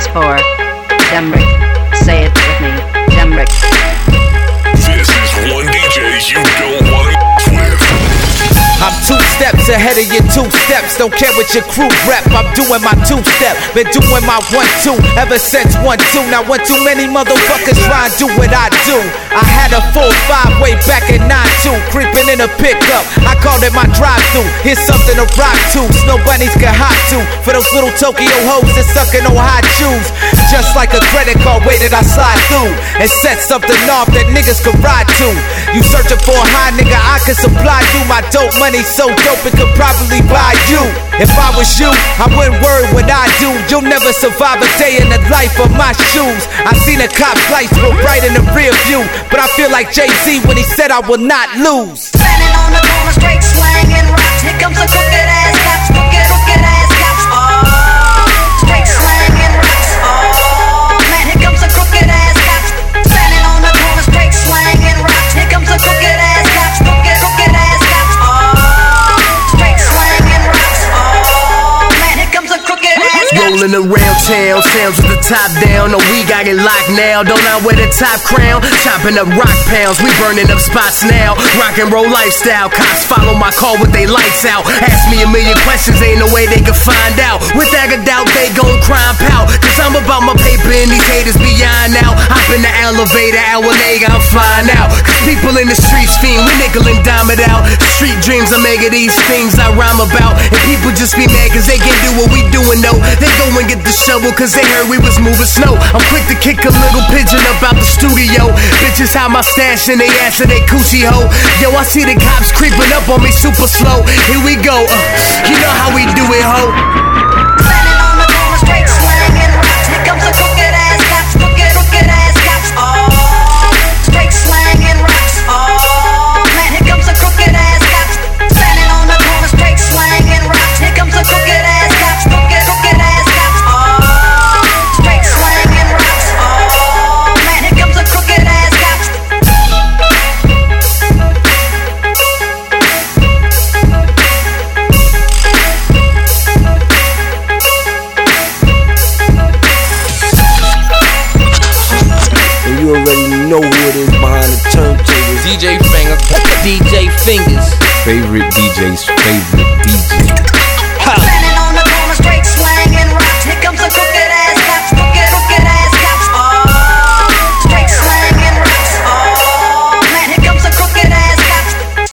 is for Demrick. Say it with me, Demrick. This is one DJ you don't want to mess with. I'm 2 steps ahead of your 2 steps. Don't care what your crew rep. I'm doing my 2-step. Been doing my 1-2 ever since 1-2. Now one too many motherfuckers try and do what I do. I had a full 5 way back in 9-2, creeping in a pickup. I called it my drive-thru. Here's something to rock to. Snow bunnies get hot to. For those little Tokyo hoes that sucking on hot shoes. Just like a credit card, way that I slide through and set something off that niggas could ride to. You searching for a high nigga, I can supply you. My dope money so dope it could probably buy you. If I was you, I wouldn't worry what I do. You'll never survive a day in the life of my shoes. I seen a cop's lights were right in the rear view, but I feel like Jay-Z when he said I will not lose. Standing on the corner straight slanging rocks. Here comes a crooked ass cops, crooked ass cops. Oh, straight slanging rocks. Oh man, here comes a crooked ass cops. Standing on the corner straight slanging rocks. Here comes a crooked ass cops, crooked ass cops. Oh, straight slanging rocks. Oh man, here comes a crooked ass cops. Rolling around town, sounds with the top down. No, we got it locked now. Don't I wear the top crown? Chopping up rock pounds, we burning up spots now. Rock and roll lifestyle, cops follow my car with they lights out. Ask me a million questions, ain't no way they can find out. Without a doubt, they gon' crime pout. Cause I'm about my paper and these haters beyond now. Hop in the elevator, hour later, I'm flying out. Cause people in the streets fiend, we nickel and dime it out. Street dreams, I make it these things I rhyme about. And people just be mad cause they can't do what we doing though. They go and get the shovel cause they heard we was moving snow. I'm quick to kick a little pigeon up out the studio. Bitches hide my stash in they ass and they coochie hoe. Yo, I see the cops creeping up on me super slow. Here we go, you know how we do it, ho. Standing on the corner straight slanging rocks. Here comes a crooked ass cops, crooked ass cops. Oh, straight slanging rocks. Oh man, here comes a crooked ass cops. Standing on the corner straight slanging rocks. Here comes a crooked ass cops, crooked ass cops. Oh, straight slanging rocks. Oh man, here comes a crooked ass cops. And you already know who it is behind the turntables. DJ Fingers. DJ Fingers. Favorite DJ's favorite DJ.